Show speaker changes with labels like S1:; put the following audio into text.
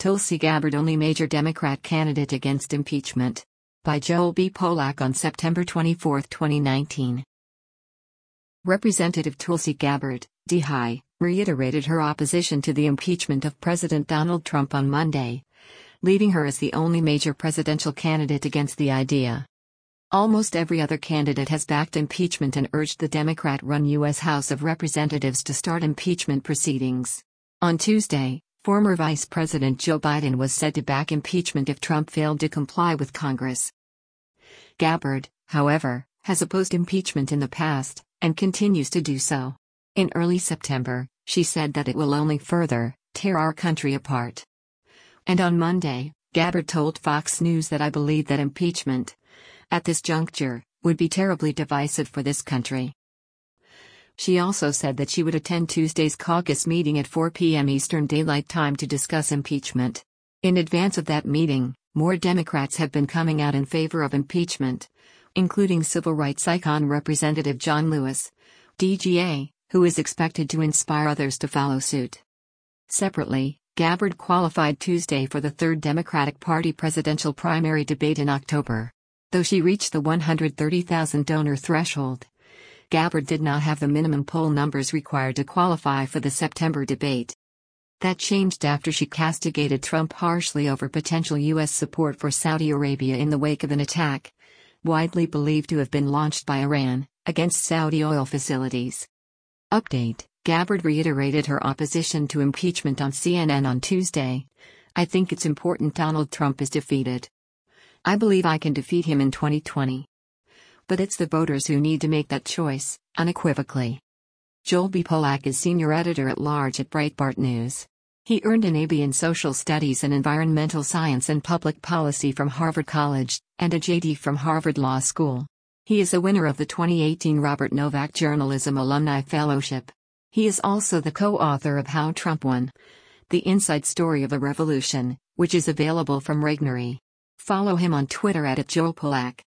S1: Tulsi Gabbard, only major Democrat candidate against impeachment. By Joel B. Polak on September 24, 2019. Representative Tulsi Gabbard, D-High, reiterated her opposition to the impeachment of President Donald Trump on Monday, leaving her as the only major presidential candidate against the idea. Almost every other candidate has backed impeachment and urged the Democrat-run U.S. House of Representatives to start impeachment proceedings. On Tuesday, former Vice President Joe Biden was said to back impeachment if Trump failed to comply with Congress. Gabbard, however, has opposed impeachment in the past, and continues to do so. In early September, she said that it will only further tear our country apart. And on Monday, Gabbard told Fox News that I believe that impeachment, at this juncture, would be terribly divisive for this country. She also said that she would attend Tuesday's caucus meeting at 4 p.m. Eastern Daylight Time to discuss impeachment. In advance of that meeting, more Democrats have been coming out in favor of impeachment, including civil rights icon Representative John Lewis, DGA, who is expected to inspire others to follow suit. Separately, Gabbard qualified Tuesday for the third Democratic Party presidential primary debate in October. Though she reached the 130,000 donor threshold, Gabbard did not have the minimum poll numbers required to qualify for the September debate. That changed after she castigated Trump harshly over potential U.S. support for Saudi Arabia in the wake of an attack, widely believed to have been launched by Iran, against Saudi oil facilities. Update: Gabbard reiterated her opposition to impeachment on CNN on Tuesday. I think it's important Donald Trump is defeated. I believe I can defeat him in 2020. But it's the voters who need to make that choice, unequivocally. Joel B. Polak is senior editor-at-large at Breitbart News. He earned an A.B. in Social Studies and Environmental Science and Public Policy from Harvard College, and a J.D. from Harvard Law School. He is a winner of the 2018 Robert Novak Journalism Alumni Fellowship. He is also the co-author of How Trump Won: The Inside Story of a Revolution, which is available from Regnery. Follow him on Twitter @JoelPolak.